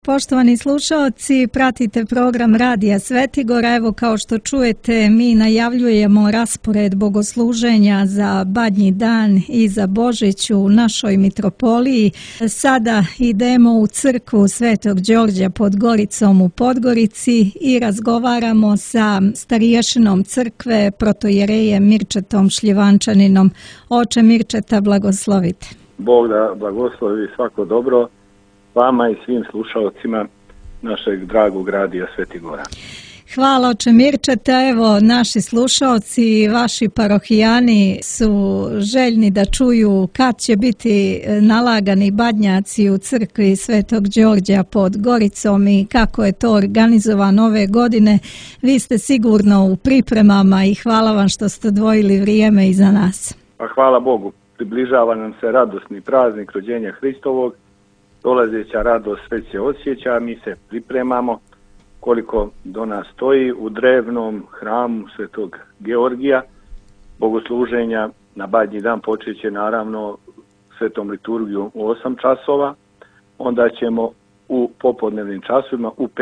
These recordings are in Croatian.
Poštovani slušaoci, pratite program Radija Svetigora. Evo, kao što čujete, mi najavljujemo raspored bogosluženja za Badnji dan i za Božić u našoj mitropoliji. Sada idemo u crkvu Svetog Đorđa pod Goricom u Podgorici i razgovaramo sa stariješinom crkve, protojerejem Mirčetom Šljivančaninom. Oče Mirčeta, blagoslovite. Bog da blagoslovi svako dobro vama i svim slušalcima našeg dragog Radija Svetigora. Hvala, oče Mirčeta. Evo, naši slušalci i vaši parohijani su željni da čuju kad će biti nalagani badnjaci u crkvi Svetog Đorđa pod Goricom i kako je to organizovano ove godine. Vi ste sigurno u pripremama i hvala vam što ste odvojili vrijeme i za nas. Pa hvala Bogu, približava nam se radosni praznik rođenja Hristovog. Dolazeća radost već se osjeća, mi se pripremamo koliko do nas stoji u drevnom hramu Svetog Georgija. Bogosluženja na Badnji dan počeće naravno svetom liturgijom u 8 časova, onda ćemo u popodnevnim časovima u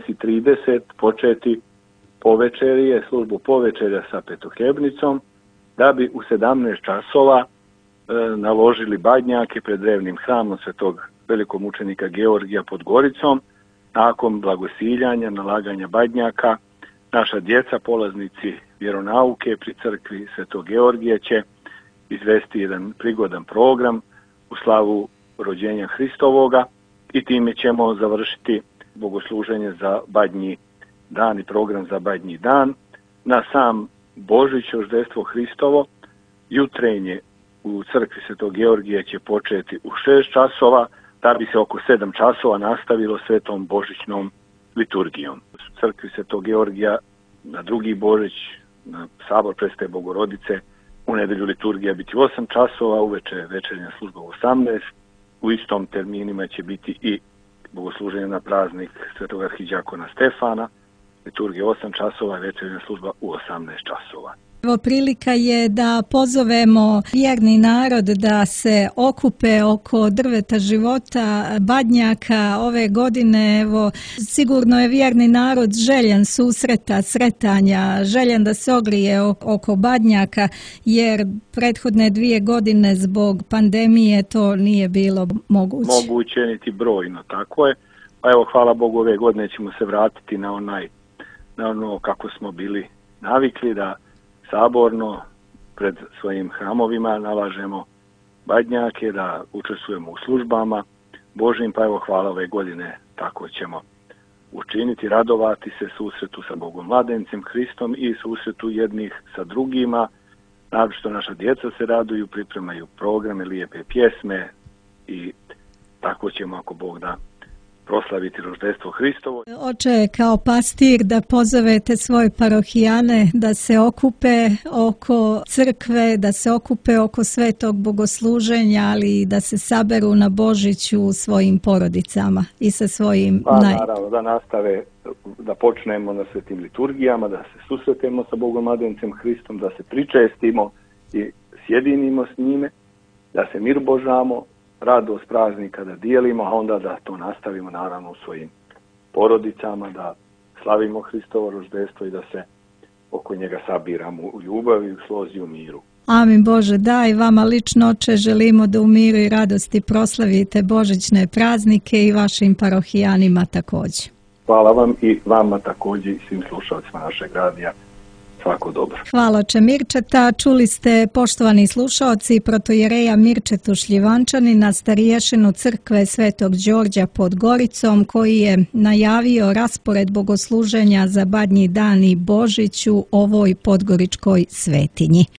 15:30 početi povečerije, službu povečerja sa petohljebnicom, da bi u 17 časova naložili badnjake pred drevnim hramom Svetog velikomučenika Georgija pod Goricom. Nakon blagosiljanja, nalaganja badnjaka, naša djeca, polaznici vjeronauke pri crkvi Svetog Georgija će izvesti jedan prigodan program u slavu rođenja Hristovoga i time ćemo završiti bogosluženje za Badnji dan i program za Badnji dan. Na sam Božić, roždestvo Hristovo, jutrenje u crkvi Svetog Georgija će početi u 6 časova, da bi se oko 7 časova nastavilo svetom božićnom liturgijom. U crkvi Svetog Georgija na drugi Božić, na sabor Presvete Bogorodice, u nedelju liturgija biti u 8 časova, uveče večernja služba u 18. U istom terminima će biti i bogosluženje na praznik Svetog arhidijakona Stefana, liturgija 8 časova, večernja služba u 18 časova. Evo, prilika je da pozovemo vjerni narod da se okupe oko drveta života, badnjaka ove godine. Evo, sigurno je vjerni narod željan susreta, sretanja, željan da se ogrije oko badnjaka, jer prethodne 2 godine zbog pandemije to nije bilo moguće. Moguće, niti brojno, tako je. Pa evo, hvala Bogu, ove godine ćemo se vratiti na ono kako smo bili navikli, da saborno pred svojim hramovima nalažemo badnjake, da učestvujemo u službama Božjim, pa evo hvala, ove godine tako ćemo učiniti, radovati se susretu sa Bogom mladencem Hristom i susretu jednih sa drugima. Naročito naša djeca se raduju, pripremaju programe, lijepe pjesme i tako ćemo, ako Bog da, proslaviti roždestvo Hristovo. Oče, kao pastir da pozovete svoje parohijane da se okupe oko crkve, da se okupe oko svetog bogosluženja, ali i da se saberu na Božić u svojim porodicama i sa svojim... Naravno, da nastave, da počnemo na svetim liturgijama, da se susretemo sa Bogom mladencem Hristom, da se pričestimo i sjedinimo s njime, da se mir božamo, radost praznika da dijelimo, a onda da to nastavimo naravno u svojim porodicama, da slavimo Hristovo roždestvo i da se oko njega sabiramo u ljubavi, u slozi, u miru. Amin Bože, daj vama lično, oče, želimo da u miru i radosti proslavite božićne praznike i vašim parohijanima također. Hvala vam i vama također i svim slušalcima našeg radija. Svako dobro. Hvala, oče Mirčeta. Čuli ste, poštovani slušaoci, protojereja Mirčetu Šljivančanina, stariješinu crkve Svetog Đorđa pod Goricom, koji je najavio raspored bogosluženja za Badnji dan i Božić u ovoj podgoričkoj svetinji.